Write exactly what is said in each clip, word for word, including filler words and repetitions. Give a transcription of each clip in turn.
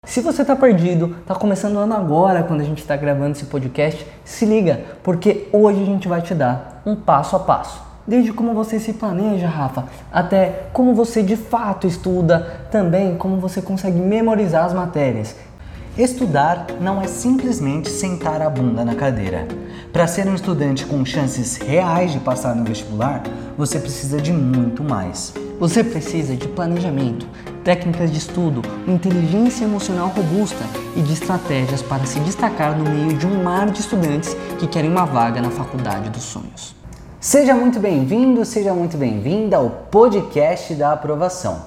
Se você está perdido, está começando o ano agora quando a gente está gravando esse podcast, se liga, porque hoje a gente vai te dar um passo a passo. Desde como você se planeja, Rafa, até como você de fato estuda, também como você consegue memorizar as matérias. Estudar não é simplesmente sentar a bunda na cadeira. Para ser um estudante com chances reais de passar no vestibular, você precisa de muito mais. Você precisa de planejamento, técnicas de estudo, inteligência emocional robusta e de estratégias para se destacar no meio de um mar de estudantes que querem uma vaga na faculdade dos sonhos. Seja muito bem-vindo, seja muito bem-vinda ao podcast da aprovação.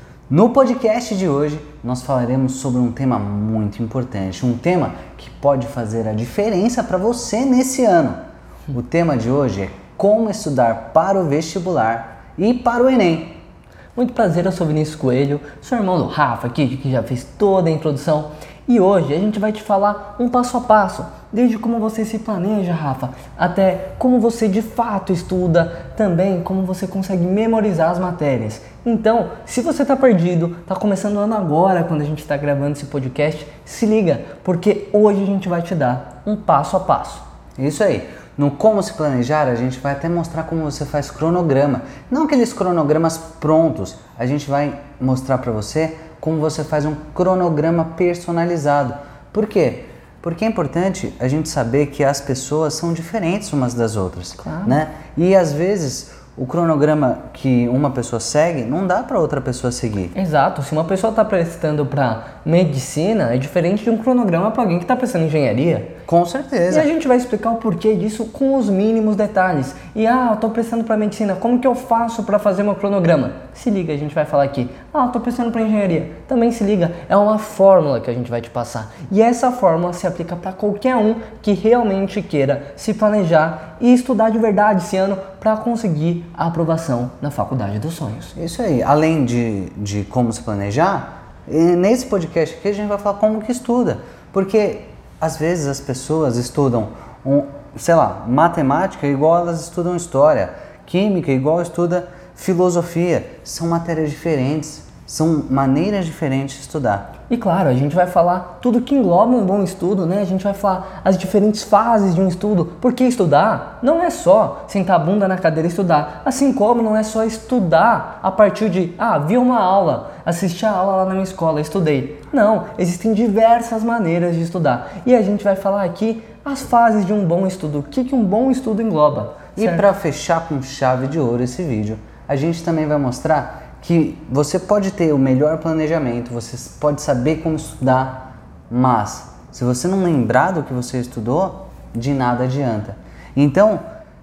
No podcast de hoje, nós falaremos sobre um tema muito importante, um tema que pode fazer a diferença para você nesse ano. O tema de hoje é como estudar para o vestibular e para o Enem. Muito prazer, eu sou Vinícius Coelho, sou irmão do Rafa aqui, que já fez toda a introdução. E hoje a gente vai te falar um passo a passo, desde como você se planeja, Rafa, até como você de fato estuda, também como você consegue memorizar as matérias. Então, se você está perdido, está começando o ano agora quando a gente está gravando esse podcast, se liga, porque hoje a gente vai te dar um passo a passo. Isso aí. No Como Se Planejar, a gente vai até mostrar como você faz cronograma. Não aqueles cronogramas prontos, a gente vai mostrar para você como você faz um cronograma personalizado. Por quê? Porque é importante a gente saber que as pessoas são diferentes umas das outras, claro, né? E às vezes o cronograma que uma pessoa segue não dá para outra pessoa seguir. Exato, se uma pessoa está prestando para medicina, é diferente de um cronograma para alguém que está prestando engenharia. Com certeza. E a gente vai explicar o porquê disso com os mínimos detalhes. E ah, eu estou prestando para medicina, como que eu faço para fazer meu cronograma? Se liga, a gente vai falar aqui. Ah, eu estou prestando para engenharia. Também se liga, é uma fórmula que a gente vai te passar. E essa fórmula se aplica para qualquer um que realmente queira se planejar e estudar de verdade esse ano para conseguir a aprovação na faculdade dos sonhos. Isso aí. Além de, de como se planejar, nesse podcast aqui a gente vai falar como que estuda. Porque às vezes as pessoas estudam, um, sei lá, matemática igual elas estudam história, química igual estuda filosofia. São matérias diferentes, são maneiras diferentes de estudar. E claro, a gente vai falar tudo que engloba um bom estudo, né? A gente vai falar as diferentes fases de um estudo, porque estudar não é só sentar a bunda na cadeira e estudar, assim como não é só estudar a partir de, ah, vi uma aula, assisti a aula lá na minha escola, estudei. Não, existem diversas maneiras de estudar e a gente vai falar aqui as fases de um bom estudo, o que, que um bom estudo engloba. E para fechar com chave de ouro esse vídeo, a gente também vai mostrar que você pode ter o melhor planejamento, você pode saber como estudar, mas se você não lembrar do que você estudou, de nada adianta. Então,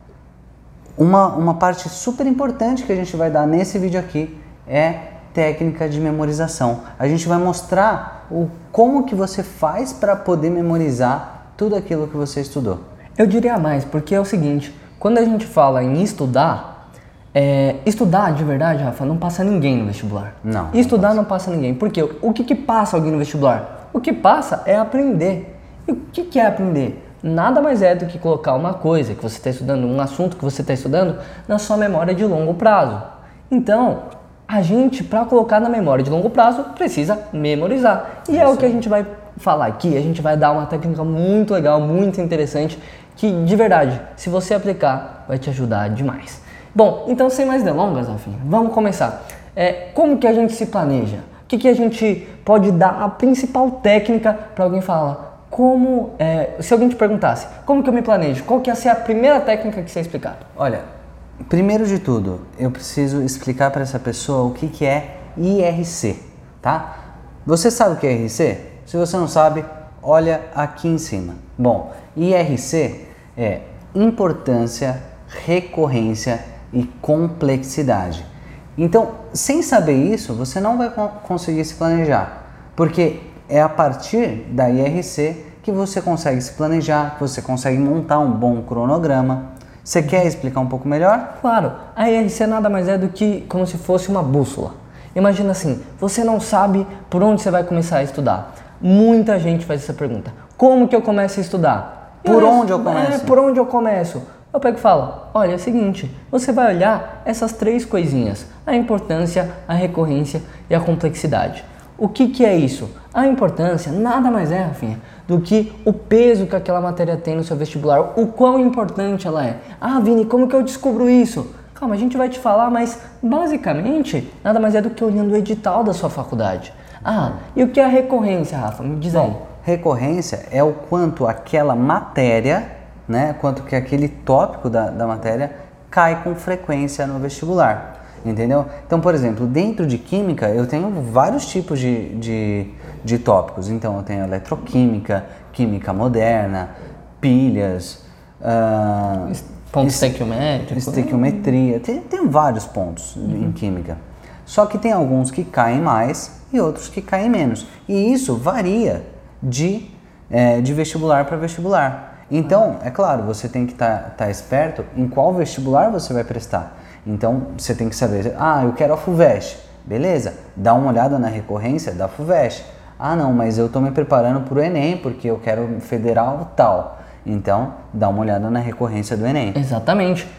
uma, uma parte super importante que a gente vai dar nesse vídeo aqui é técnica de memorização. A gente vai mostrar o, como que você faz para poder memorizar tudo aquilo que você estudou. Eu diria mais, porque é o seguinte, quando a gente fala em estudar, É, estudar de verdade, Rafa, não passa ninguém no vestibular. Não. Estudar não não passa passa. ninguém. Por quê? O que, que passa alguém no vestibular? O que passa é aprender. E o que, que é aprender? Nada mais é do que colocar uma coisa que você está estudando, um assunto que você está estudando, na sua memória de longo prazo. Então, a gente, para colocar na memória de longo prazo, precisa memorizar. E é, é o que a gente vai falar aqui. A gente vai dar uma técnica muito legal, muito interessante, que de verdade, se você aplicar, vai te ajudar demais. Bom, então sem mais delongas, Rafinha, vamos começar. É, como que a gente se planeja? O que, que a gente pode dar a principal técnica para alguém falar? Como, é, se alguém te perguntasse, como que eu me planejo? Qual que ia ser a primeira técnica que você ia explicar? Olha, primeiro de tudo, eu preciso explicar para essa pessoa o que, que é I R C, tá? Você sabe o que é I R C? Se você não sabe, olha aqui em cima. Bom, I R C é importância, recorrência e complexidade. Então, sem saber isso, você não vai conseguir se planejar, porque é a partir da I R C que você consegue se planejar, que você consegue montar um bom cronograma. Você quer explicar um pouco melhor? Claro, a I R C nada mais é do que como se fosse uma bússola. Imagina assim, você não sabe por onde você vai começar a estudar. Muita gente faz essa pergunta, como que eu começo a estudar? Por onde eu começo? É, por onde eu começo? Eu pego e falo, olha, é o seguinte, você vai olhar essas três coisinhas, a importância, a recorrência e a complexidade. O que que é isso? A importância nada mais é, Rafinha, do que o peso que aquela matéria tem no seu vestibular, o quão importante ela é. Ah, Vini, como que eu descubro isso? Calma, a gente vai te falar, mas basicamente nada mais é do que olhando o edital da sua faculdade. Ah, e o que é a recorrência, Rafa? Me diz aí. Bom, recorrência é o quanto aquela matéria, né, quanto que aquele tópico da, da matéria cai com frequência no vestibular. Entendeu? Então, por exemplo, dentro de química eu tenho vários tipos de, de, de tópicos. Então, eu tenho eletroquímica, química moderna, pilhas, uh, ponto estequiométrico, estequiometria, tem, tem vários pontos uhum. em química. Só que tem alguns que caem mais e outros que caem menos. E isso varia de, é, de vestibular para vestibular. Então, é claro, você tem que estar tá, tá esperto em qual vestibular você vai prestar. Então, você tem que saber, ah, eu quero a FUVEST, beleza, dá uma olhada na recorrência da FUVEST. Ah, não, mas eu estou me preparando para o Enem, porque eu quero federal tal. Então, dá uma olhada na recorrência do Enem. Exatamente.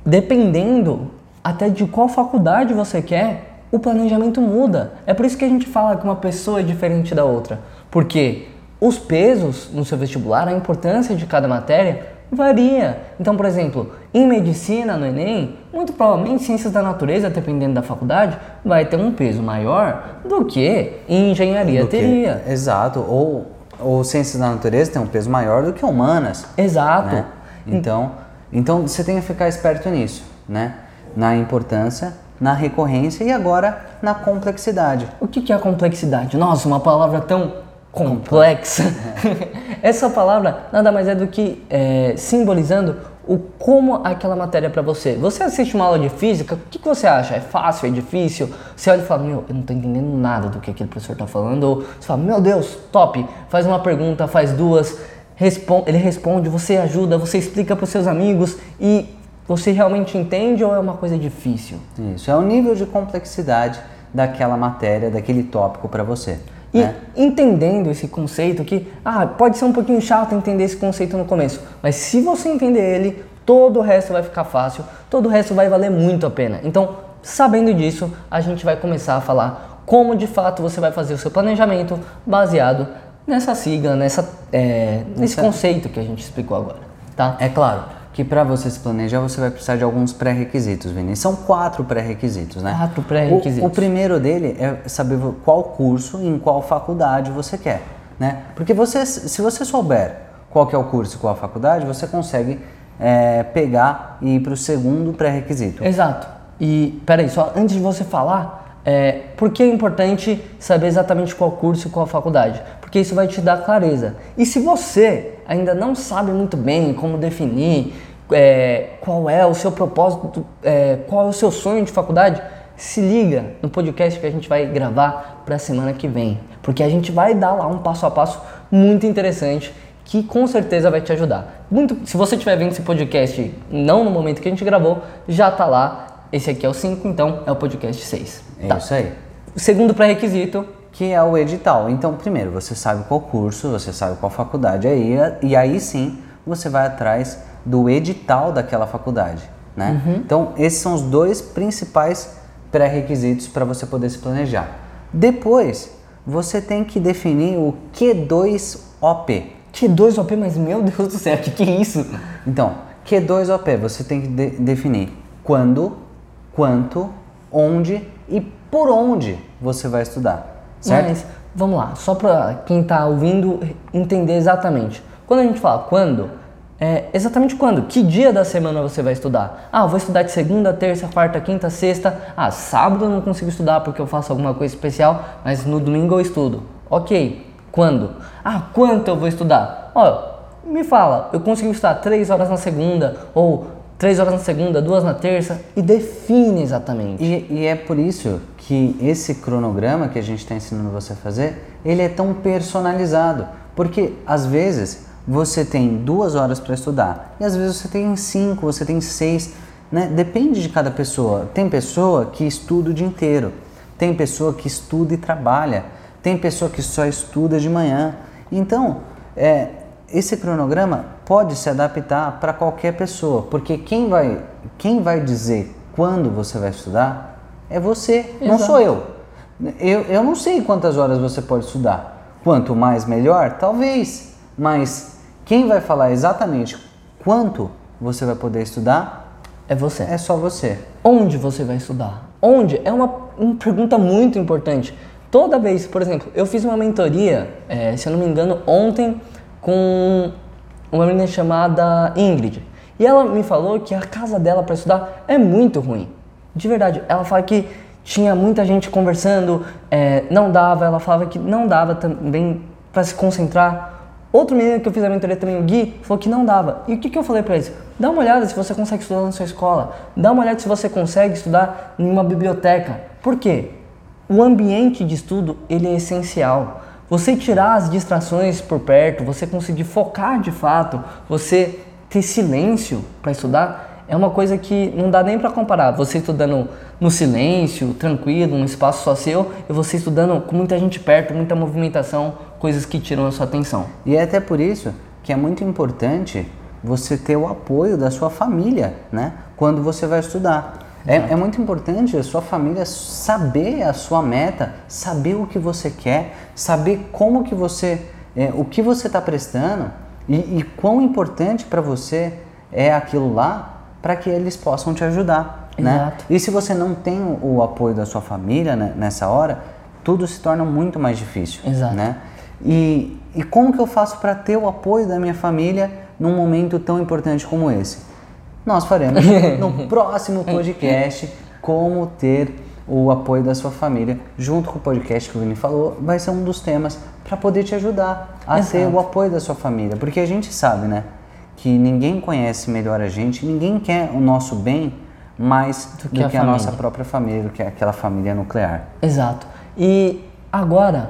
Dependendo até de qual faculdade você quer, o planejamento muda. É por isso que a gente fala que uma pessoa é diferente da outra. Porque os pesos no seu vestibular, a importância de cada matéria, varia. Então, por exemplo, em medicina, no Enem, muito provavelmente ciências da natureza, dependendo da faculdade, vai ter um peso maior do que em engenharia do teria. Que, exato. Ou, ou ciências da natureza tem um peso maior do que humanas. Exato. Né? Então, então, você tem que ficar esperto nisso, né? Na importância, na recorrência e agora na complexidade. O que, que é a complexidade? Nossa, uma palavra tão complexa. Essa palavra nada mais é do que é, simbolizando o como aquela matéria é para você. Você assiste uma aula de física, o que, que você acha? É fácil? É difícil? Você olha e fala, meu, eu não tô entendendo nada do que aquele professor tá falando. Ou você fala, meu Deus, top, faz uma pergunta, faz duas, responde, ele responde, você ajuda, você explica para os seus amigos e você realmente entende ou é uma coisa difícil? Isso, é o nível de complexidade daquela matéria, daquele tópico para você. E né? Entendendo esse conceito que, ah, pode ser um pouquinho chato entender esse conceito no começo, mas se você entender ele, todo o resto vai ficar fácil, todo o resto vai valer muito a pena. Então, sabendo disso, a gente vai começar a falar como de fato você vai fazer o seu planejamento baseado nessa sigla, nessa, é, nesse Essa... conceito que a gente explicou agora, tá? É claro que para você se planejar, você vai precisar de alguns pré-requisitos, Vini. São quatro pré-requisitos, né? Quatro pré-requisitos. O, o primeiro dele é saber qual curso e em qual faculdade você quer, né? Porque você, se você souber qual que é o curso e qual a faculdade, você consegue é, pegar e ir para o segundo pré-requisito. Exato. E, peraí, só antes de você falar, é, por que é importante saber exatamente qual curso e qual faculdade? Porque isso vai te dar clareza. E se você ainda não sabe muito bem como definir é, qual é o seu propósito, é, qual é o seu sonho de faculdade, se liga no podcast que a gente vai gravar para a semana que vem. Porque a gente vai dar lá um passo a passo muito interessante que com certeza vai te ajudar. Muito, se você estiver vendo esse podcast não no momento que a gente gravou, já está lá. Esse aqui é o cinco, então é o podcast seis. É tá. Isso aí. O segundo pré-requisito, que é o edital. Então, primeiro, você sabe qual curso, você sabe qual faculdade é, e aí sim você vai atrás do edital daquela faculdade, né? Uhum. Então, esses são os dois principais pré-requisitos para você poder se planejar. Depois, você tem que definir o Q dois O P. Q dois O P, mas meu Deus do céu, o que, que é isso? Então, Q dois O P, você tem que de- definir quando, quanto, onde e por onde você vai estudar. Certo? Mas, vamos lá, só para quem está ouvindo entender exatamente. Quando a gente fala quando, é exatamente quando? Que dia da semana você vai estudar? Ah, eu vou estudar de segunda, terça, quarta, quinta, sexta. Ah, sábado eu não consigo estudar porque eu faço alguma coisa especial, mas no domingo eu estudo. Ok, quando? Ah, quanto eu vou estudar? Ó, me fala, eu consigo estudar três horas na segunda ou três horas na segunda, duas na terça e define exatamente. E, e é por isso que esse cronograma que a gente está ensinando você a fazer, ele é tão personalizado, porque às vezes você tem duas horas para estudar e às vezes você tem cinco, você tem seis, né? Depende de cada pessoa. Tem pessoa que estuda o dia inteiro, tem pessoa que estuda e trabalha, tem pessoa que só estuda de manhã. Então, é, esse cronograma pode se adaptar para qualquer pessoa, porque quem vai, quem vai dizer quando você vai estudar é você, Exato. Não sou eu. Eu, eu não sei quantas horas você pode estudar. Quanto mais, melhor? Talvez. Mas quem vai falar exatamente quanto você vai poder estudar é você. É só você. Onde você vai estudar? Onde? É uma, uma pergunta muito importante. Toda vez, por exemplo, eu fiz uma mentoria, é, se eu não me engano, ontem com uma menina chamada Ingrid. E ela me falou que a casa dela para estudar é muito ruim. De verdade, ela fala que tinha muita gente conversando, é, não dava, ela falava que não dava também para se concentrar. Outro menino que eu fiz a mentoria também, o Gui, falou que não dava. E o que, que eu falei para eles? Dá uma olhada se você consegue estudar na sua escola. Dá uma olhada se você consegue estudar em uma biblioteca. Por quê? O ambiente de estudo, ele é essencial. Você tirar as distrações por perto, você conseguir focar de fato, você ter silêncio para estudar, é uma coisa que não dá nem para comparar. Você estudando no silêncio, tranquilo, num espaço só seu, e você estudando com muita gente perto, muita movimentação, coisas que tiram a sua atenção. E é até por isso que é muito importante você ter o apoio da sua família, né? Quando você vai estudar. É, é muito importante a sua família saber a sua meta, saber o que você quer, saber como que você, é, o que você está prestando e, e quão importante para você é aquilo lá para que eles possam te ajudar, né? Exato. E se você não tem o, o apoio da sua família, né, nessa hora, tudo se torna muito mais difícil, Exato. né? E, e como que eu faço para ter o apoio da minha família num momento tão importante como esse? Nós faremos no próximo podcast como ter o apoio da sua família. Junto com o podcast que o Vini falou, vai ser um dos temas para poder te ajudar a Exato. ter o apoio da sua família. Porque a gente sabe, né, que ninguém conhece melhor a gente, ninguém quer o nosso bem mais do que, do que a, a nossa própria família, do que aquela família nuclear. Exato. E agora,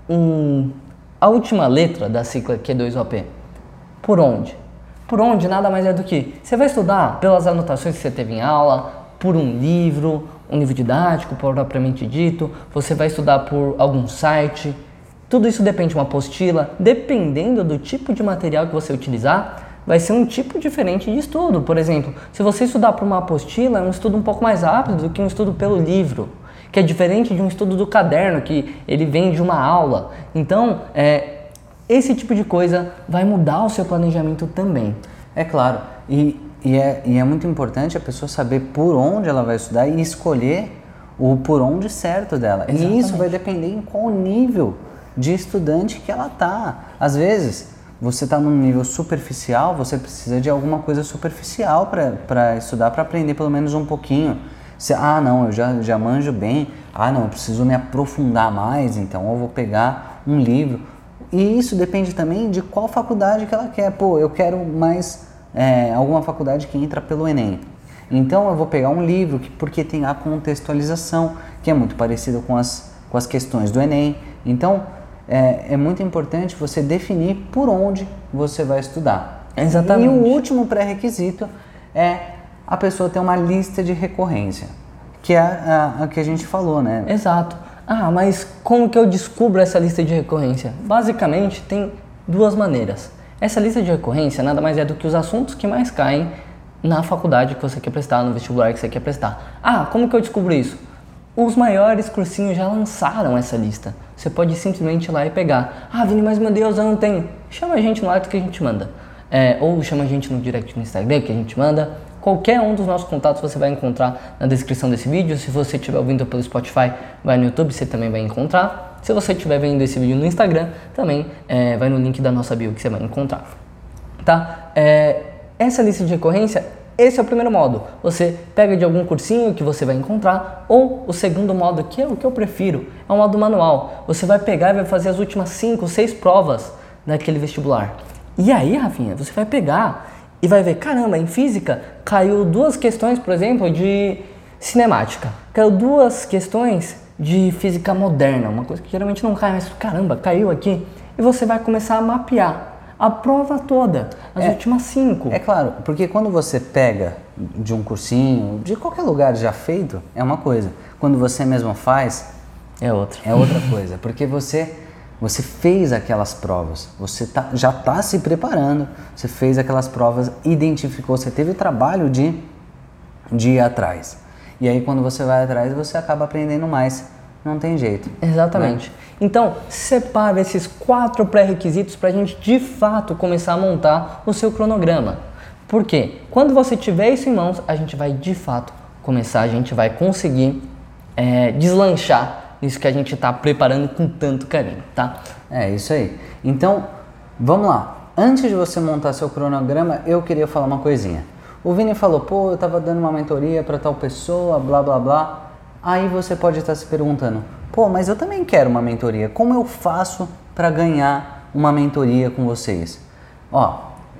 um, a última letra da sigla Q dois O P. Por onde? Por onde nada mais é do que você vai estudar pelas anotações que você teve em aula, por um livro, um livro didático propriamente dito, você vai estudar por algum site. Tudo isso depende de uma apostila. Dependendo do tipo de material que você utilizar, vai ser um tipo diferente de estudo. Por exemplo, se você estudar por uma apostila, é um estudo um pouco mais rápido do que um estudo pelo livro, que é diferente de um estudo do caderno, que ele vem de uma aula. Então, é, esse tipo de coisa vai mudar o seu planejamento também. É claro, e, e, é, e é muito importante a pessoa saber por onde ela vai estudar e escolher o por onde certo dela. Exatamente. E isso vai depender em qual nível de estudante que ela tá. Às vezes, você está num nível superficial, você precisa de alguma coisa superficial para estudar, para aprender pelo menos um pouquinho. Você, ah, não, eu já, já manjo bem. Ah, não, eu preciso me aprofundar mais, então eu vou pegar um livro. E isso depende também de qual faculdade que ela quer. Pô, eu quero mais é, alguma faculdade que entra pelo Enem. Então eu vou pegar um livro que, porque tem a contextualização, que é muito parecida com as, com as questões do Enem. Então é, é muito importante você definir por onde você vai estudar. Exatamente. E o último pré-requisito é a pessoa ter uma lista de recorrência, que é a, a, a que a gente falou, né? Exato. Ah, mas como que eu descubro essa lista de recorrência? Basicamente, tem duas maneiras. Essa lista de recorrência nada mais é do que os assuntos que mais caem na faculdade que você quer prestar, no vestibular que você quer prestar. Ah, como que eu descubro isso? Os maiores cursinhos já lançaram essa lista. Você pode simplesmente ir lá e pegar. Ah, Vini, mas meu Deus, eu não tenho. Chama a gente no ato que a gente manda. É, ou chama a gente no direct no Instagram que a gente manda. Qualquer um dos nossos contatos você vai encontrar na descrição desse vídeo. Se você estiver ouvindo pelo Spotify, vai no YouTube, você também vai encontrar. Se você estiver vendo esse vídeo no Instagram, também é, vai no link da nossa bio que você vai encontrar. Tá? É, essa lista de recorrência, esse é o primeiro modo. Você pega de algum cursinho que você vai encontrar, ou o segundo modo, que é o que eu prefiro, é o modo manual. Você vai pegar e vai fazer as últimas cinco, seis provas daquele vestibular. E aí, Rafinha, você vai pegar e vai ver, caramba, em física caiu duas questões, por exemplo, de cinemática. Caiu duas questões de física moderna, uma coisa que geralmente não cai, mas caramba, caiu aqui. E você vai começar a mapear a prova toda, as é, últimas cinco. É claro, porque quando você pega de um cursinho, de qualquer lugar já feito, é uma coisa. Quando você mesmo faz, é outra. É outra coisa, porque você... Você fez aquelas provas, você tá, já está se preparando, você fez aquelas provas, identificou, você teve o trabalho de, de ir atrás. E aí quando você vai atrás, você acaba aprendendo mais não tem jeito. Exatamente. Né? Então, separa esses quatro pré-requisitos para a gente, de fato, começar a montar o seu cronograma. Por quê? Quando você tiver isso em mãos, a gente vai, de fato, começar, a gente vai conseguir é, deslanchar nisso que a gente está preparando com tanto carinho, tá? É, isso aí. Então, vamos lá. Antes de você montar seu cronograma, eu queria falar uma coisinha. O Vini falou, pô, eu estava dando uma mentoria para tal pessoa, blá, blá, blá. Aí você pode estar se perguntando, pô, mas eu também quero uma mentoria. Como eu faço para ganhar uma mentoria com vocês? Ó,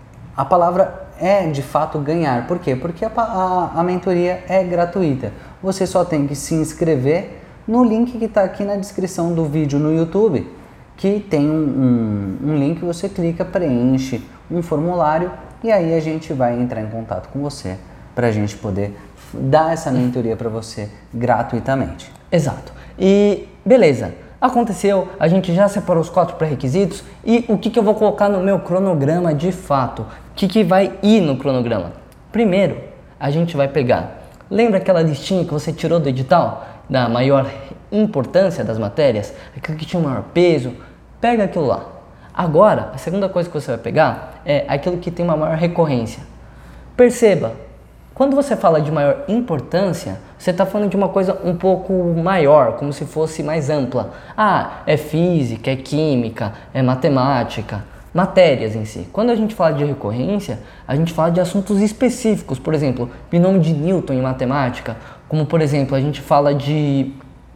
a palavra é de fato ganhar. Por quê? Porque a, a, a mentoria é gratuita. Você só tem que se inscrever no link que está aqui na descrição do vídeo no YouTube, que tem um, um, um link que você clica, preenche um formulário e aí a gente vai entrar em contato com você para a gente poder dar essa mentoria para você gratuitamente. Exato. E beleza, aconteceu, a gente já separou os quatro pré-requisitos e o que, que eu vou colocar no meu cronograma de fato? O que, que vai ir no cronograma? Primeiro, a gente vai pegar, lembra aquela listinha que você tirou do edital? Da maior importância das matérias? Aquilo que tinha o maior peso? Pega aquilo lá. Agora, a segunda coisa que você vai pegar é aquilo que tem uma maior recorrência. Perceba, quando você fala de maior importância, você está falando de uma coisa um pouco maior, como se fosse mais ampla. Ah, é física, é química, é matemática, matérias em si. Quando a gente fala de recorrência, a gente fala de assuntos específicos, por exemplo, binômio de Newton em matemática, como por exemplo, a gente fala de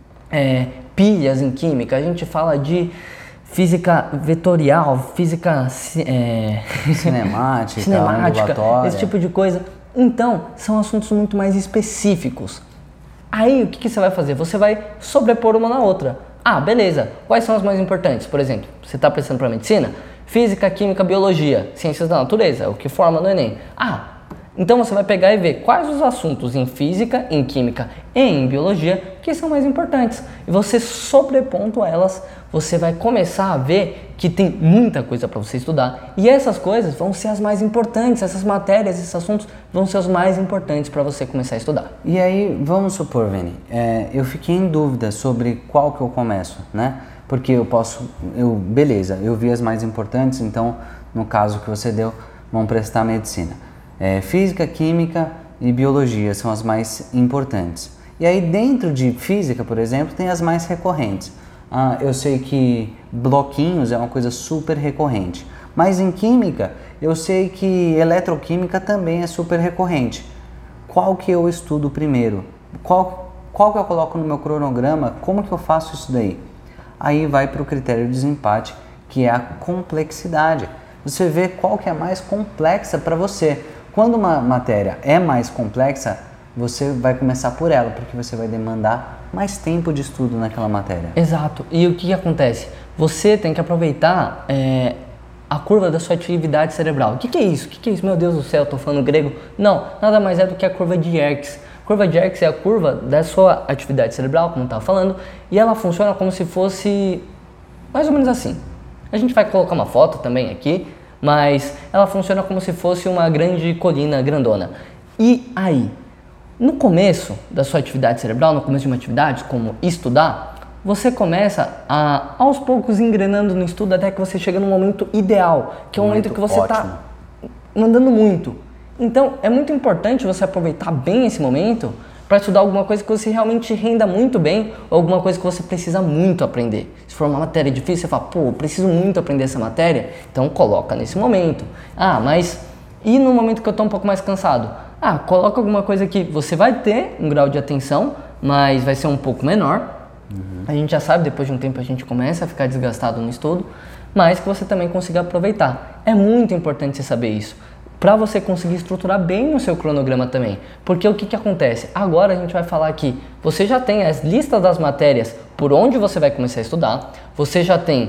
é, pilhas em química, a gente fala de física vetorial, física é... cinemática, cinemática esse tipo de coisa. Então, são assuntos muito mais específicos. Aí, o que, que você vai fazer? Você vai sobrepor uma na outra. Ah, beleza. Quais são as mais importantes? Por exemplo, você está pensando para medicina? Física, química, biologia, ciências da natureza, o que forma no Enem. Ah, então você vai pegar e ver quais os assuntos em física, em química e em biologia que são mais importantes. E você sobrepondo elas, você vai começar a ver que tem muita coisa para você estudar. E essas coisas vão ser as mais importantes, essas matérias, esses assuntos vão ser os mais importantes para você começar a estudar. E aí, vamos supor, Vini, é, eu fiquei em dúvida sobre qual que eu começo, né? Porque eu posso, eu, beleza, eu vi as mais importantes, então no caso que você deu, vamos prestar medicina. É, física, química e biologia são as mais importantes. E aí dentro de física, por exemplo, tem as mais recorrentes. Ah, eu sei que bloquinhos é uma coisa super recorrente. Mas em química, eu sei que eletroquímica também é super recorrente. Qual que eu estudo primeiro? Qual, qual que eu coloco no meu cronograma? Como que eu faço isso daí? Aí vai para o critério de desempate, que é a complexidade. Você vê qual que é mais complexa para você. Quando uma matéria é mais complexa, você vai começar por ela, porque você vai demandar mais tempo de estudo naquela matéria. Exato. E o que, que acontece? Você tem que aproveitar é, a curva da sua atividade cerebral. O que, que é isso? O que, que é isso? Meu Deus do céu, estou falando grego. Não, nada mais é do que a curva de Yerkes. A curva de Yerkes é a curva da sua atividade cerebral, como eu estava falando, e ela funciona como se fosse mais ou menos assim. A gente vai colocar uma foto também aqui, mas ela funciona como se fosse uma grande colina grandona. E aí, no começo da sua atividade cerebral, no começo de uma atividade, como estudar, você começa a, aos poucos, engrenando no estudo até que você chega no momento ideal, que é o momento que você está mandando muito. Então, é muito importante você aproveitar bem esse momento para estudar alguma coisa que você realmente renda muito bem ou alguma coisa que você precisa muito aprender. Se for uma matéria difícil, você fala, pô, eu preciso muito aprender essa matéria, então coloca nesse momento. Ah, mas e no momento que eu estou um pouco mais cansado? Ah, coloca alguma coisa que você vai ter um grau de atenção, mas vai ser um pouco menor. Uhum. A gente já sabe, depois de um tempo a gente começa a ficar desgastado no estudo, mas que você também consiga aproveitar. É muito importante você saber isso, para você conseguir estruturar bem o seu cronograma também. Porque o que, que acontece? Agora a gente vai falar aqui, você já tem as listas das matérias por onde você vai começar a estudar, você já tem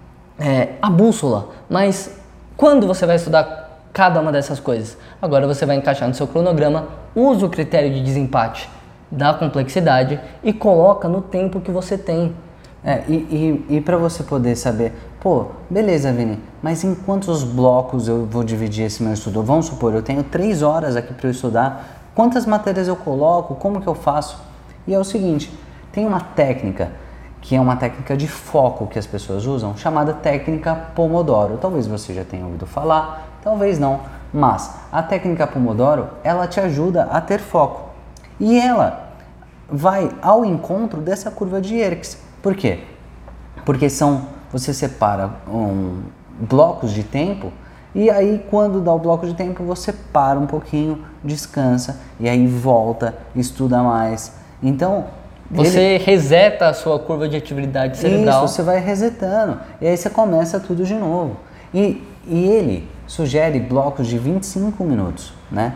é, a bússola, mas quando você vai estudar cada uma dessas coisas? Agora você vai encaixar no seu cronograma, usa o critério de desempate da complexidade e coloca no tempo que você tem. É, e e, e para você poder saber, pô, beleza, Vini, mas em quantos blocos eu vou dividir esse meu estudo? Vamos supor, eu tenho três horas aqui para eu estudar, quantas matérias eu coloco, como que eu faço? E é o seguinte, Tem uma técnica, que é uma técnica de foco que as pessoas usam, chamada técnica Pomodoro. Talvez você já tenha ouvido falar, talvez não, mas a técnica Pomodoro, ela te ajuda a ter foco. E ela vai ao encontro dessa curva de Yerkes. Por quê? Porque são, você separa um, blocos de tempo, e aí quando dá o bloco de tempo você para um pouquinho, descansa, e aí volta, estuda mais. Então, você ele... reseta a sua curva de atividade cerebral. Isso, você vai resetando, e aí você começa tudo de novo. E, e ele sugere blocos de vinte e cinco minutos, né?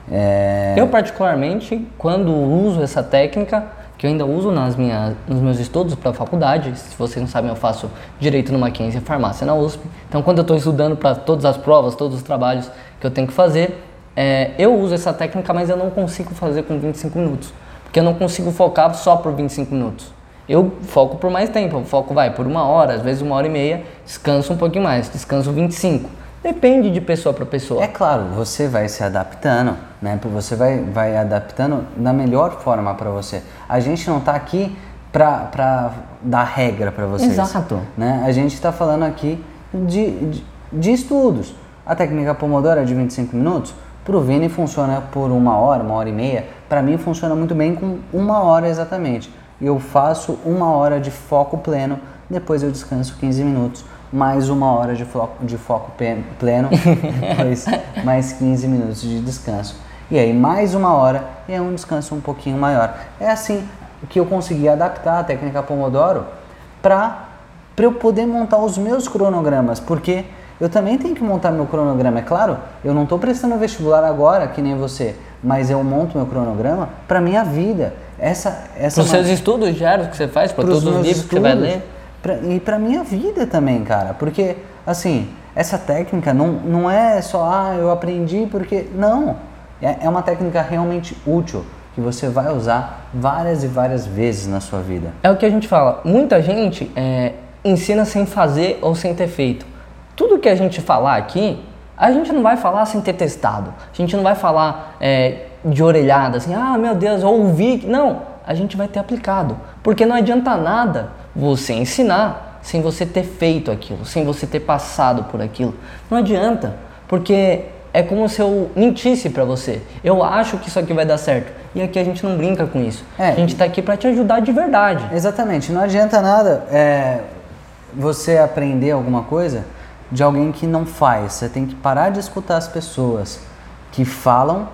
É... Eu particularmente, quando uso essa técnica, que eu ainda uso nas minhas, nos meus estudos para a faculdade, se vocês não sabem, eu faço Direito no Mackenzie e Farmácia na U S P, então quando eu estou estudando para todas as provas, todos os trabalhos que eu tenho que fazer, é, eu uso essa técnica, mas eu não consigo fazer com vinte e cinco minutos, porque eu não consigo focar só por vinte e cinco minutos. Eu foco por mais tempo, eu foco vai por uma hora, às vezes uma hora e meia, descanso um pouquinho mais, descanso vinte e cinco. Depende de pessoa para pessoa. É claro, você vai se adaptando, né? Você vai, vai adaptando da melhor forma para você. A gente não está aqui para dar regra para vocês. Exato. Né? A gente está falando aqui de, de, de estudos. A técnica Pomodoro é de vinte e cinco minutos. Para o Vini funciona por uma hora, uma hora e meia. Para mim funciona muito bem com uma hora exatamente. Eu faço uma hora de foco pleno, depois eu descanso quinze minutos. Mais uma hora de foco, de foco pleno, depois mais quinze minutos de descanso. E aí mais uma hora e é um descanso um pouquinho maior. É assim que eu consegui adaptar a técnica Pomodoro para eu poder montar os meus cronogramas, porque eu também tenho que montar meu cronograma. É claro, eu não estou prestando vestibular agora, que nem você, mas eu monto meu cronograma para minha vida. Essa, essa para os seus estudos diários que você faz, para todos os livros estudos, que você vai ler. Pra, e pra minha vida também, cara, porque, assim, essa técnica não, não é só, ah, eu aprendi porque, não, é, é uma técnica realmente útil, que você vai usar várias e várias vezes na sua vida. É o que a gente fala, muita gente é, ensina sem fazer ou sem ter feito. Tudo que a gente falar aqui, a gente não vai falar sem ter testado, a gente não vai falar é, de orelhada, assim, ah, meu Deus, eu ouvi, não, a gente vai ter aplicado, porque não adianta nada você ensinar sem você ter feito aquilo, sem você ter passado por aquilo. Não adianta, porque é como se eu mentisse pra você. Eu acho que isso aqui vai dar certo. E aqui a gente não brinca com isso. É, a gente tá aqui pra te ajudar de verdade. Exatamente. Não adianta nada é, você aprender alguma coisa de alguém que não faz. Você tem que parar de escutar as pessoas que falam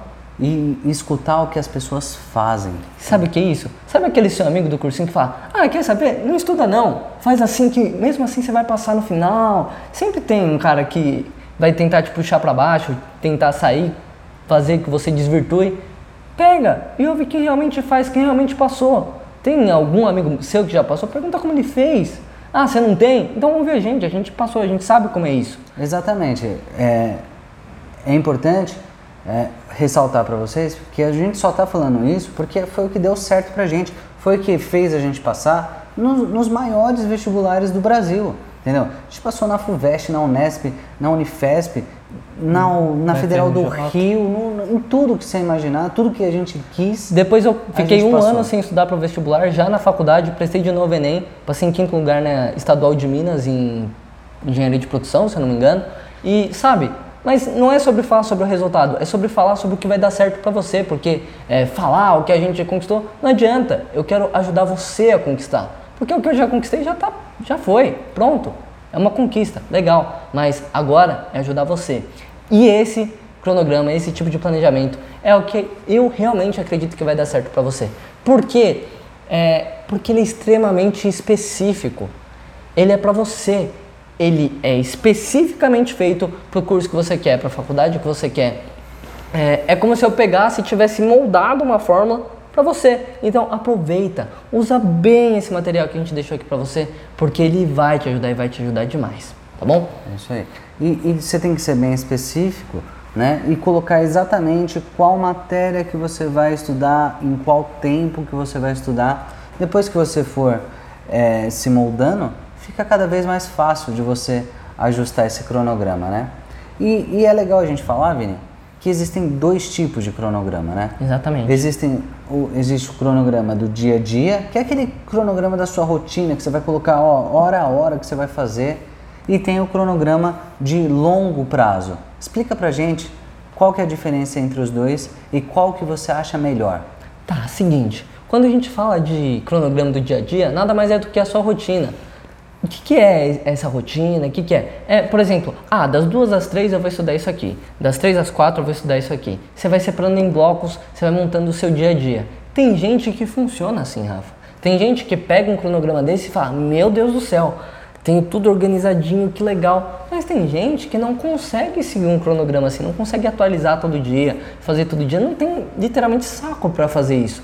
e escutar o que as pessoas fazem. Sabe o que é isso? Sabe aquele seu amigo do cursinho que fala, ah, quer saber? Não estuda não, faz assim que mesmo assim você vai passar no final. Sempre tem um cara que vai tentar te puxar pra baixo, tentar sair, fazer que você desvirtue. Pega e ouve quem realmente faz, quem realmente passou. Tem algum amigo seu que já passou? Pergunta como ele fez. Ah, você não tem? Então ouve a gente, a gente passou, a gente sabe como é isso. Exatamente. É, é importante É, ressaltar para vocês que a gente só está falando isso porque foi o que deu certo pra gente, foi o que fez a gente passar no, nos maiores vestibulares do Brasil, entendeu? A gente passou na FUVEST, na Unesp, na Unifesp, na, na Federal do Rio, no, em tudo que você imaginar, tudo que a gente quis. Depois eu fiquei um passou. ano sem estudar para o vestibular, já na faculdade, prestei de novo Enem, passei em quinto lugar na Estadual de Minas em Engenharia de Produção, se eu não me engano, e sabe... Mas não é sobre falar sobre o resultado, é sobre falar sobre o que vai dar certo pra você, porque é, falar o que a gente conquistou não adianta. Eu quero ajudar você a conquistar, porque o que eu já conquistei já, tá, já foi, pronto. É uma conquista, legal, mas agora é ajudar você. E esse cronograma, esse tipo de planejamento é o que eu realmente acredito que vai dar certo pra você. Por quê? É, porque ele é extremamente específico, ele é pra você. Ele é especificamente feito para o curso que você quer, para a faculdade que você quer. É, é como se eu pegasse e tivesse moldado uma fórmula para você. Então aproveita, usa bem esse material que a gente deixou aqui para você, porque ele vai te ajudar e vai te ajudar demais, tá bom? É isso aí. E, e você tem que ser bem específico, né? E colocar exatamente qual matéria que você vai estudar, em qual tempo que você vai estudar. Depois que você for é, se moldando, fica cada vez mais fácil de você ajustar esse cronograma, né? E, e é legal a gente falar, Vini, que existem dois tipos de cronograma, né? Exatamente. Existem o, existe o cronograma do dia a dia, que é aquele cronograma da sua rotina, que você vai colocar ó, hora a hora que você vai fazer, e tem o cronograma de longo prazo. Explica pra gente qual que é a diferença entre os dois e qual que você acha melhor. Tá, seguinte, quando a gente fala de cronograma do dia a dia, nada mais é do que a sua rotina. O que, que é essa rotina? O que, que é? É, por exemplo, ah, das duas às três eu vou estudar isso aqui, das três às quatro eu vou estudar isso aqui. Você vai separando em blocos, você vai montando o seu dia a dia. Tem gente que funciona assim, Rafa. Tem gente que pega um cronograma desse e fala, meu Deus do céu, tenho tudo organizadinho, que legal. Mas tem gente que não consegue seguir um cronograma assim, não consegue atualizar todo dia, fazer todo dia, não tem literalmente saco para fazer isso.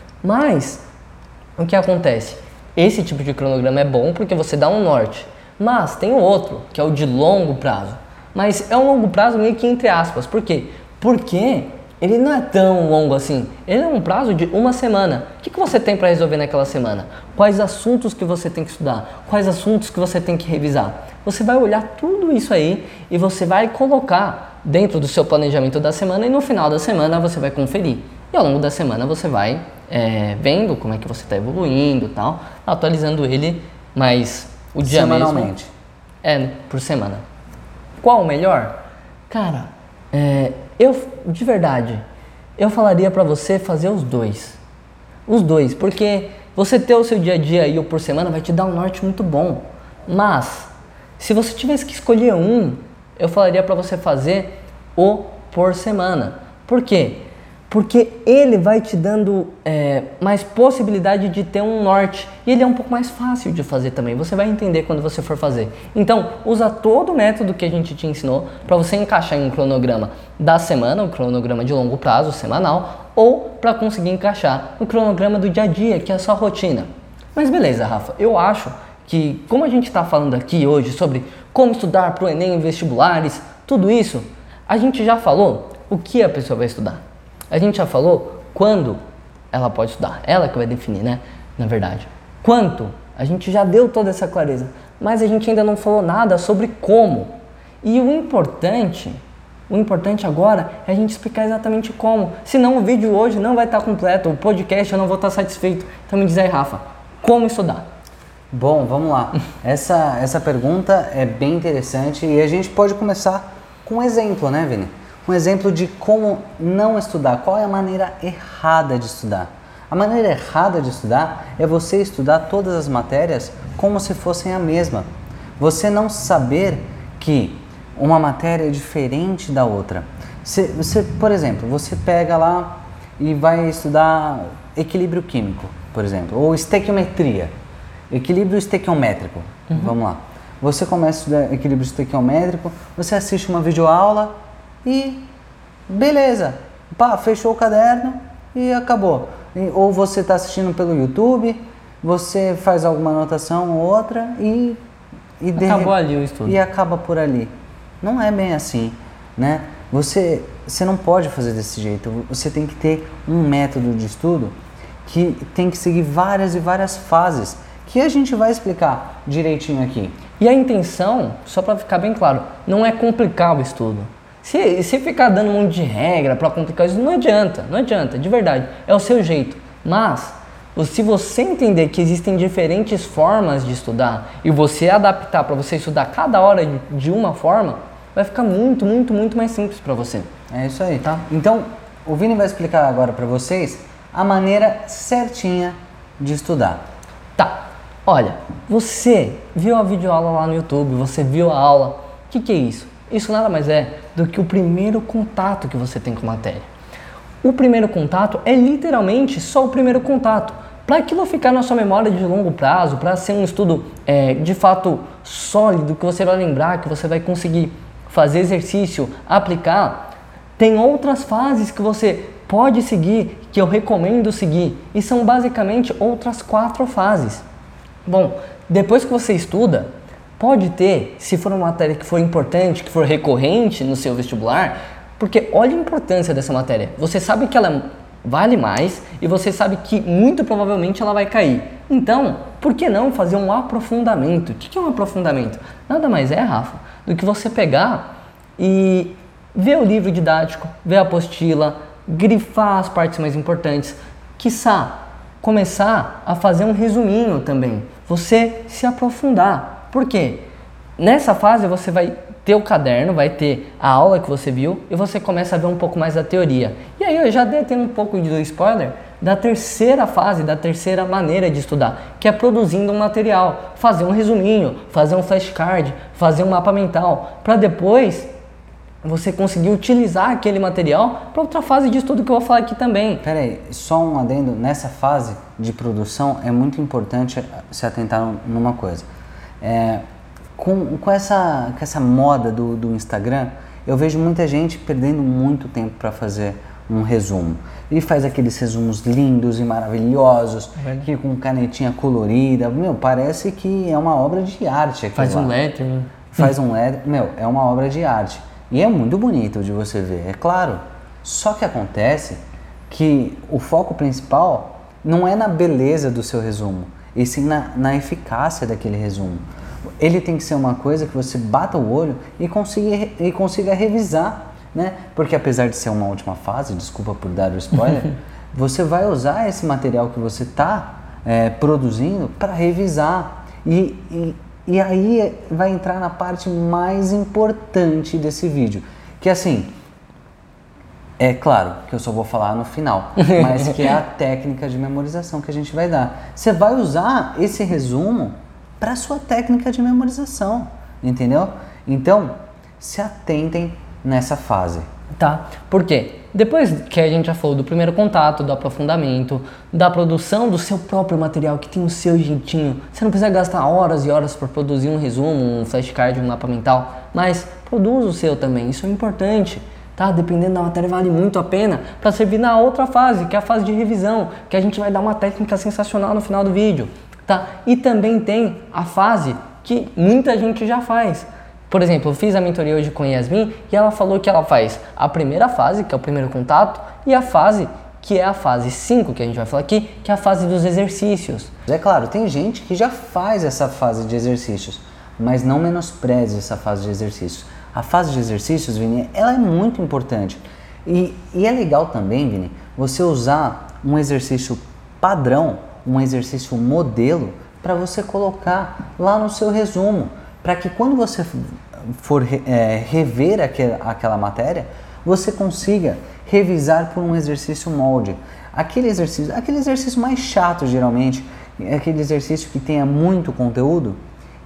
Mas, o que acontece? Esse tipo de cronograma é bom porque você dá um norte, mas tem o outro, que é o de longo prazo. Mas é um longo prazo meio que entre aspas, por quê? Porque ele não é tão longo assim, ele é um prazo de uma semana. O que, que você tem para resolver naquela semana? Quais assuntos que você tem que estudar? Quais assuntos que você tem que revisar? Você vai olhar tudo isso aí e você vai colocar dentro do seu planejamento da semana e no final da semana você vai conferir. E ao longo da semana você vai é, vendo como é que você está evoluindo e tal, atualizando ele, mas o dia semanalmente. Mesmo é por semana. Qual o melhor? Cara, é, eu de verdade, eu falaria para você fazer os dois. Os dois, porque você ter o seu dia a dia e o por semana vai te dar um norte muito bom. Mas, se você tivesse que escolher um, eu falaria para você fazer o por semana. Por quê? Porque ele vai te dando é, mais possibilidade de ter um norte. E ele é um pouco mais fácil de fazer também. Você vai entender quando você for fazer. Então, usa todo o método que a gente te ensinou para você encaixar em um cronograma da semana, um cronograma de longo prazo, semanal, ou para conseguir encaixar no cronograma do dia a dia, que é a sua rotina. Mas beleza, Rafa, eu acho que, como a gente está falando aqui hoje sobre como estudar para o Enem e vestibulares, tudo isso, a gente já falou o que a pessoa vai estudar. A gente já falou quando ela pode estudar, ela que vai definir, né? Na verdade. Quanto, a gente já deu toda essa clareza, mas a gente ainda não falou nada sobre como. E o importante, o importante agora é a gente explicar exatamente como. Senão o vídeo hoje não vai estar completo, o podcast eu não vou estar satisfeito. Então me diz aí, Rafa, como estudar? Bom, vamos lá. Essa, essa pergunta é bem interessante e a gente pode começar com um exemplo, né, Vini? Um exemplo de como não estudar, qual é a maneira errada de estudar. A maneira errada de estudar é você estudar todas as matérias como se fossem a mesma. Você não saber que uma matéria é diferente da outra. Você, você, por exemplo, você pega lá e vai estudar equilíbrio químico, por exemplo, ou estequiometria, equilíbrio estequiométrico. Uhum. Vamos lá. Você começa a estudar equilíbrio estequiométrico, você assiste uma videoaula, e beleza, pá, fechou o caderno e acabou. E, ou você está assistindo pelo YouTube, você faz alguma anotação ou outra e... e acabou de, ali o estudo. E acaba por ali. Não é bem assim, né? Você, você não pode fazer desse jeito. Você tem que ter um método de estudo que tem que seguir várias e várias fases, que a gente vai explicar direitinho aqui. E a intenção, só para ficar bem claro, não é complicar o estudo. Se, se ficar dando um monte de regra para complicar isso, não adianta, não adianta, de verdade, é o seu jeito. Mas, se você entender que existem diferentes formas de estudar e você adaptar para você estudar cada hora de, de uma forma, vai ficar muito, muito, muito mais simples para você. É isso aí, tá? Então, o Vini vai explicar agora para vocês a maneira certinha de estudar. Tá, olha, você viu a videoaula lá no YouTube, você viu a aula, o que, que é isso? Isso nada mais é do que o primeiro contato que você tem com a matéria. O primeiro contato é literalmente só o primeiro contato. Para aquilo ficar na sua memória de longo prazo, para ser um estudo é, de fato sólido, que você vai lembrar, que você vai conseguir fazer exercício, aplicar, tem outras fases que você pode seguir, que eu recomendo seguir, e são basicamente outras quatro fases. Bom, depois que você estuda, pode ter, se for uma matéria que for importante, que for recorrente no seu vestibular, porque olha a importância dessa matéria. Você sabe que ela vale mais e você sabe que muito provavelmente ela vai cair. Então, por que não fazer um aprofundamento? O que é um aprofundamento? Nada mais é, Rafa, do que você pegar e ver o livro didático, ver a apostila, grifar as partes mais importantes, quiçá, começar a fazer um resuminho também, você se aprofundar. Por quê? Nessa fase você vai ter o caderno, vai ter a aula que você viu e você começa a ver um pouco mais da teoria. E aí eu já dei até um pouco de spoiler da terceira fase, da terceira maneira de estudar, que é produzindo um material, fazer um resuminho, fazer um flashcard, fazer um mapa mental, para depois você conseguir utilizar aquele material para outra fase de estudo que eu vou falar aqui também. Pera aí, só um adendo, nessa fase de produção é muito importante se atentar numa coisa. É, com, com, essa, com essa moda do, do Instagram, eu vejo muita gente perdendo muito tempo para fazer um resumo. E faz aqueles resumos lindos e maravilhosos, é que com canetinha colorida, meu, parece que é uma obra de arte. Faz lá. um lettering. Faz um lettering, meu, é uma obra de arte. E é muito bonito de você ver, é claro. Só que acontece que o foco principal não é na beleza do seu resumo, e sim na, na eficácia daquele resumo. Ele tem que ser uma coisa que você bata o olho e consiga, e consiga revisar, né? Porque apesar de ser uma última fase, desculpa por dar o spoiler, você vai usar esse material que você está é, produzindo para revisar. E, e, e aí vai entrar na parte mais importante desse vídeo, que assim, é claro que eu só vou falar no final, mas que é a técnica de memorização que a gente vai dar. Você vai usar esse resumo para a sua técnica de memorização, entendeu? Então, se atentem nessa fase. Tá? Por quê? Depois que a gente já falou do primeiro contato, do aprofundamento, da produção do seu próprio material, que tem o seu jeitinho, você não precisa gastar horas e horas para produzir um resumo, um flashcard, um mapa mental, mas produza o seu também, isso é importante. Tá? Dependendo da matéria, vale muito a pena para servir na outra fase, que é a fase de revisão, que a gente vai dar uma técnica sensacional no final do vídeo. Tá? E também tem a fase que muita gente já faz. Por exemplo, eu fiz a mentoria hoje com a Yasmin e ela falou que ela faz a primeira fase, que é o primeiro contato, e a fase que é a fase cinco, que a gente vai falar aqui, que é a fase dos exercícios. É claro, tem gente que já faz essa fase de exercícios, mas não menospreze essa fase de exercícios. A fase de exercícios, Vini, ela é muito importante. E, e é legal também, Vini, você usar um exercício padrão, um exercício modelo, para você colocar lá no seu resumo, para que quando você for é, rever aquel, aquela matéria, você consiga revisar por um exercício molde. Aquele exercício, aquele exercício mais chato, geralmente, é aquele exercício que tenha muito conteúdo,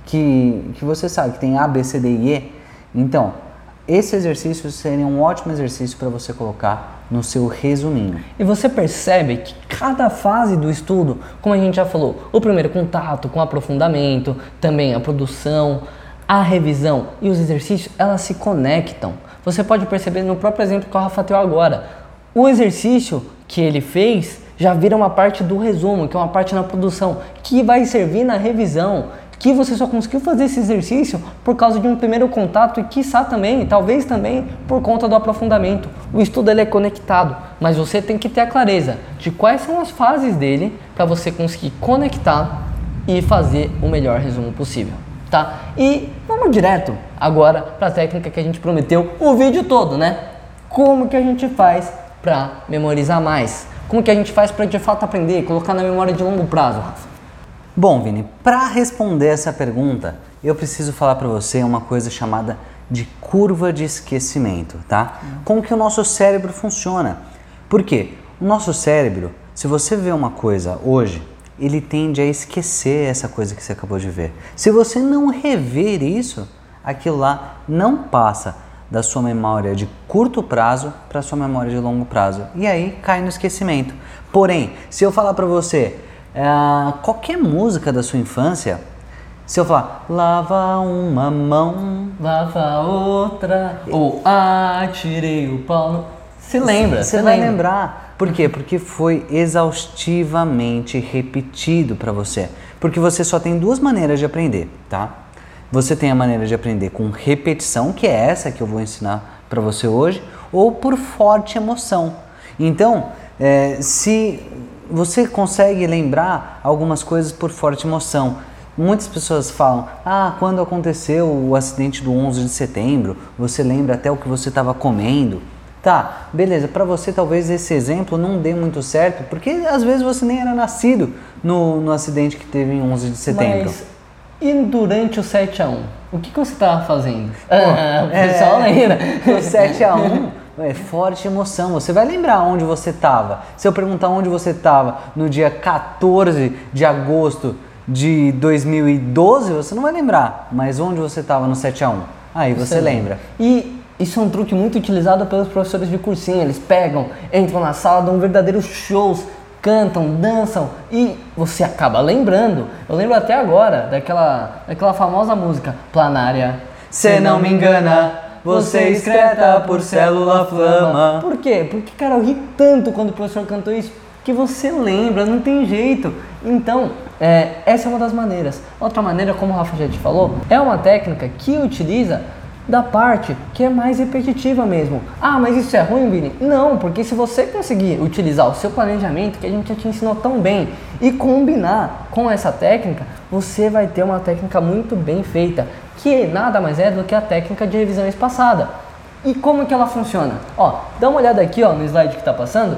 que, que você sabe que tem A, B, C, D e E. Então, esse exercício seria um ótimo exercício para você colocar no seu resuminho. E você percebe que cada fase do estudo, como a gente já falou, o primeiro contato com aprofundamento, também a produção, a revisão e os exercícios, elas se conectam. Você pode perceber no próprio exemplo que o Rafa deu agora. O exercício que ele fez já vira uma parte do resumo, que é uma parte na produção, que vai servir na revisão, que você só conseguiu fazer esse exercício por causa de um primeiro contato e quiçá também, talvez também, por conta do aprofundamento. O estudo ele é conectado, mas você tem que ter a clareza de quais são as fases dele para você conseguir conectar e fazer o melhor resumo possível, tá? E vamos direto agora para a técnica que a gente prometeu o vídeo todo, né? Como que a gente faz para memorizar mais? Como que a gente faz para de fato aprender, colocar na memória de longo prazo, Rafa? Bom, Vini, para responder essa pergunta, eu preciso falar para você uma coisa chamada de curva de esquecimento, tá? Como que o nosso cérebro funciona. Por quê? O nosso cérebro, se você vê uma coisa hoje, ele tende a esquecer essa coisa que você acabou de ver. Se você não rever isso, aquilo lá não passa da sua memória de curto prazo para a sua memória de longo prazo. E aí cai no esquecimento. Porém, se eu falar para você é, qualquer música da sua infância, se eu falar, lava uma mão, lava outra, ou atirei o pau no... Você lembra, você vai lembra. lembrar. Por quê? Porque foi exaustivamente repetido para você. Porque você só tem duas maneiras de aprender, tá? Você tem a maneira de aprender com repetição, que é essa que eu vou ensinar para você hoje, ou por forte emoção. Então, é, se você consegue lembrar algumas coisas por forte emoção, muitas pessoas falam, ah, quando aconteceu o acidente do onze de setembro, você lembra até o que você estava comendo. Tá, beleza, para você talvez esse exemplo não dê muito certo, porque às vezes você nem era nascido no, no acidente que teve em onze de setembro. Mas e durante o sete a um? O que, que você estava fazendo? Ah, o pessoal é, lembra. O sete a um é forte emoção, você vai lembrar onde você estava. Se eu perguntar onde você estava no dia quatorze de agosto de dois mil e doze, você não vai lembrar, mas onde você estava no sete a um? Aí você, você lembra. E isso é um truque muito utilizado pelos professores de cursinho. Eles pegam, entram na sala, dão verdadeiros shows, cantam, dançam e você acaba lembrando. Eu lembro até agora daquela, daquela famosa música Planária. Cê não me engana, você excreta por célula flama. Por quê? Porque, cara, eu ri tanto quando o professor cantou isso que você lembra, não tem jeito. Então, é, essa é uma das maneiras. Outra maneira, como o Rafa já te falou, é uma técnica que utiliza da parte que é mais repetitiva mesmo. Ah, mas isso é ruim, Vini? Não, porque se você conseguir utilizar o seu planejamento, que a gente já te ensinou tão bem, e combinar com essa técnica, você vai ter uma técnica muito bem feita, que nada mais é do que a técnica de revisão espaçada. E como que ela funciona? Ó, dá uma olhada aqui, ó, no slide que está passando,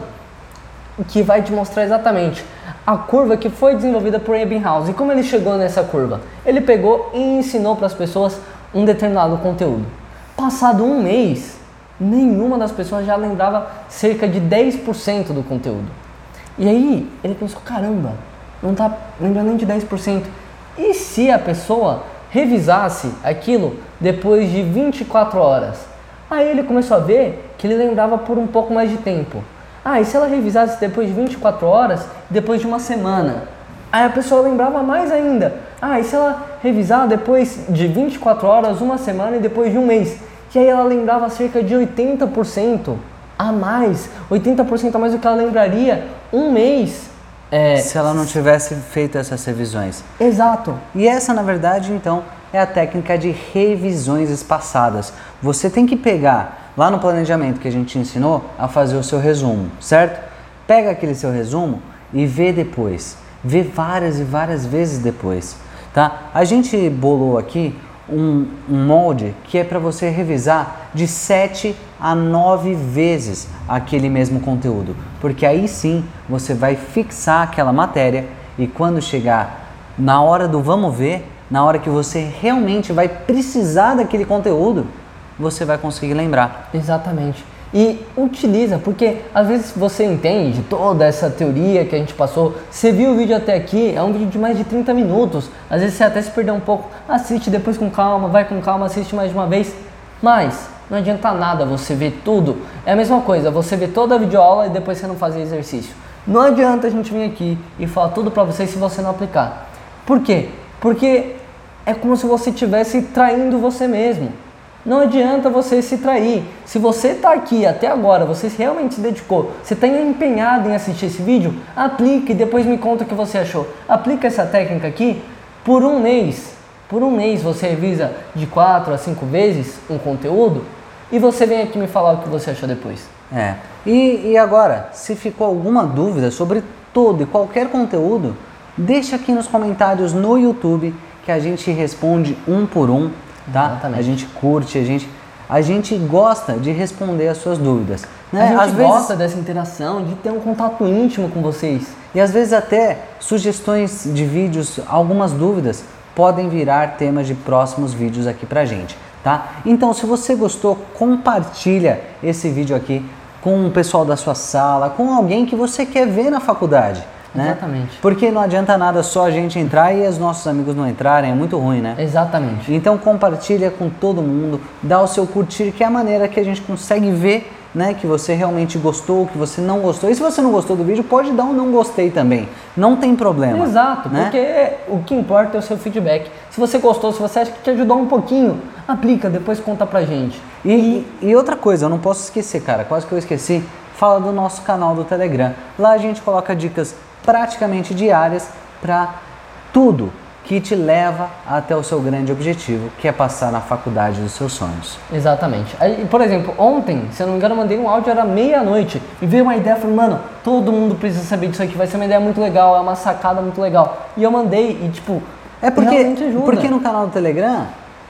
que vai te mostrar exatamente a curva que foi desenvolvida por Ebbinghaus. E como ele chegou nessa curva? Ele pegou e ensinou para as pessoas um determinado conteúdo. Passado um mês, nenhuma das pessoas já lembrava cerca de dez por cento do conteúdo. E aí ele pensou, caramba, não tá lembrando nem de dez por cento. E se a pessoa revisasse aquilo depois de vinte e quatro horas? Aí ele começou a ver que ele lembrava por um pouco mais de tempo. Ah, e se ela revisasse depois de vinte e quatro horas, depois de uma semana? Aí a pessoa lembrava mais ainda. Ah, e se ela revisar depois de vinte e quatro horas, uma semana e depois de um mês? E aí ela lembrava cerca de oitenta por cento a mais. oitenta por cento a mais do que ela lembraria um mês. É... Se ela não tivesse feito essas revisões. Exato. E essa, na verdade, então, é a técnica de revisões espaçadas. Você tem que pegar, lá no planejamento que a gente ensinou, a fazer o seu resumo, certo? Pega aquele seu resumo e vê depois. Vê várias e várias vezes depois, tá? A gente bolou aqui um, um molde que é para você revisar de sete a nove vezes aquele mesmo conteúdo, porque aí sim você vai fixar aquela matéria e quando chegar na hora do vamos ver, na hora que você realmente vai precisar daquele conteúdo, você vai conseguir lembrar. Exatamente. E utiliza, porque às vezes você entende toda essa teoria que a gente passou, você viu o vídeo até aqui, é um vídeo de mais de trinta minutos, às vezes você até se perdeu um pouco, assiste depois com calma, vai com calma, assiste mais de uma vez, mas não adianta nada você ver tudo, é a mesma coisa, você ver toda a videoaula e depois você não fazer exercício. Não adianta a gente vir aqui e falar tudo pra você se você não aplicar. Por quê? Porque é como se você estivesse traindo você mesmo. Não adianta você se trair. Se você está aqui até agora, você realmente se dedicou, você está empenhado em assistir esse vídeo, aplique e depois me conta o que você achou. Aplica essa técnica aqui por um mês. Por um mês você revisa de quatro a cinco vezes um conteúdo e você vem aqui me falar o que você achou depois. É. E, e agora, se ficou alguma dúvida sobre todo e qualquer conteúdo, deixa aqui nos comentários no YouTube que a gente responde um por um. Tá? Exatamente. A gente curte, a gente, a gente gosta de responder as suas dúvidas. Né? A gente às gosta vezes, dessa interação, de ter um contato íntimo com vocês. E às vezes até sugestões de vídeos, algumas dúvidas podem virar temas de próximos vídeos aqui pra gente, tá? Então, se você gostou, compartilha esse vídeo aqui com o pessoal da sua sala, com alguém que você quer ver na faculdade. Né? Exatamente. Porque não adianta nada só a gente entrar e os nossos amigos não entrarem, é muito ruim, né? Exatamente. Então compartilha com todo mundo, dá o seu curtir, que é a maneira que a gente consegue ver, né, que você realmente gostou, que você não gostou. E se você não gostou do vídeo, pode dar um não gostei também, não tem problema. Exato, né? porque o que importa é o seu feedback. Se você gostou, se você acha que te ajudou um pouquinho, aplica, depois conta pra gente. E, e outra coisa, eu não posso esquecer, cara, quase que eu esqueci, fala do nosso canal do Telegram. Lá a gente coloca dicas praticamente diárias para tudo que te leva até o seu grande objetivo, que é passar na faculdade dos seus sonhos. Exatamente. Aí, por exemplo, ontem, se eu não me engano, eu mandei um áudio, era meia-noite, e veio uma ideia, falei, mano, todo mundo precisa saber disso aqui, vai ser uma ideia muito legal, é uma sacada muito legal. E eu mandei, e tipo, é porque, realmente ajuda. porque no canal do Telegram,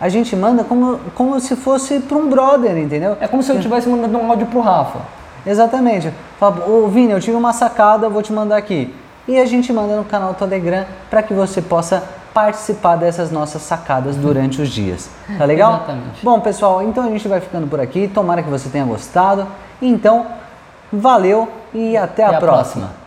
a gente manda como, como se fosse para um brother, entendeu? É como se eu estivesse mandando um áudio pro Rafa. Exatamente. Fala, ô Vini, eu tive uma sacada, vou te mandar aqui. E a gente manda no canal Telegram para que você possa participar dessas nossas sacadas durante os dias. Tá legal? Exatamente. Bom, pessoal, então a gente vai ficando por aqui. Tomara que você tenha gostado. Então, valeu e até, Até a a próxima. próxima.